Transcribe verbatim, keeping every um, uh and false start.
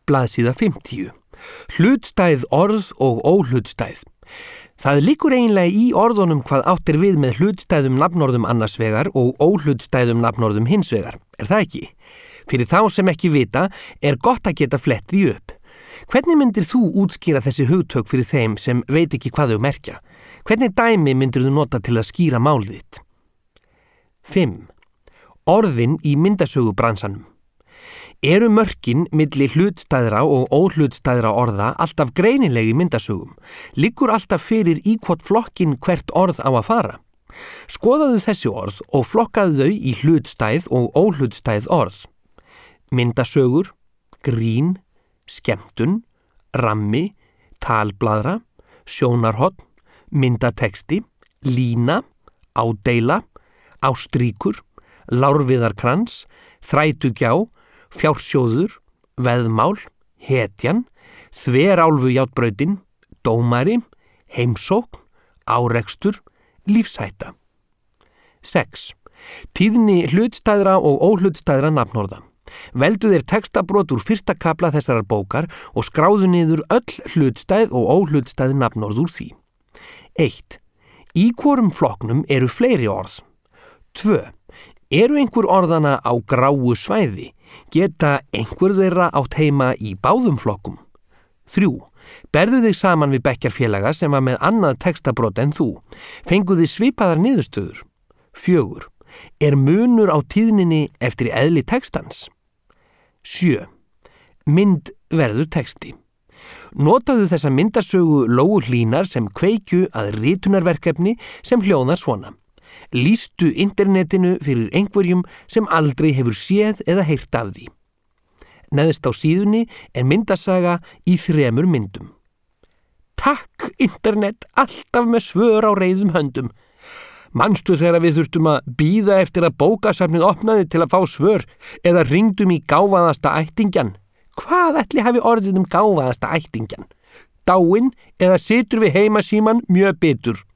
blaðsíða fimmtíu. Hlutstæð orð og óhlutstæð. Það liggur eiginlega í orðunum hvað átt er við með hlutstæðum nafnorðum annars vegar og óhlutstæðum nafnorðum hins vegar, er það ekki? Fyrir þá sem ekki vita er gott að geta flett því upp. Hvernig myndir þú útskýra þessi hugtök fyrir þeim sem veit ekki hvað þau merkja? Hvernig dæmi myndir þú nota til að skýra mál þitt? fimm. Orðin í myndasögubransanum. Eru mörkin milli hlutstæðra og óhlutstæðra orða alltaf greinileg í myndasögum? Liggur alltaf fyrir í hvort flokkin hvert orð á að fara? Skoðaðu þessi orð og flokkaðu þau í hlutstæð og óhlutstæð orð. Myndasögur, grín, skemmtun, rammi, talblaðra, sjónarhorn, myndateksti, lína, ádeila, ástríkur, lárviðarkrans, þrætugjá, fjársjóður, veðmál, hetjan, þverálfu járnbrautin, dómari, heimsókn, árekstur, lífshætta. sex. Tíðni hlutstæðra og óhlutstæðra nafnorða. Veldu þér textabrot úr fyrsta kafla þessarar bókar og skráðu niður öll hlutstæð og óhlutstæð nafnorð úr því. eitt. Í hvorum flokknum eru fleiri orð? tvö. Eru einhver orðana á gráu svæði? Geta einhver þeirra átt heima í báðum flokkum? þrjú. Berðu þig saman við bekkjarfélaga sem var með annað textabrot en þú. Fengu þið svipaðar niðurstöður? fjögur. Er munur á tíðninni eftir eðli textans? sjö. Mynd verður texti. Notaðu þessa myndasögu Lóu Hlínar sem kveikju að ritunarverkefni sem hljóðar svona. Lýstu internetinu fyrir einhverjum sem aldrei hefur séð eða heyrt af því. Neðst á síðunni er myndasaga í þremur myndum. Takk, internet, alltaf með svör á reiðum höndum. Manstu þegar við þurftum að bíða eftir að bókasafnið opnaði til að fá svör eða ringdum í gáfaðasta ættingjan? Hvað ætli hafi orðið um gáfaðasta ættingjan? Dáinn eða situr við heimasíman mjög bitur?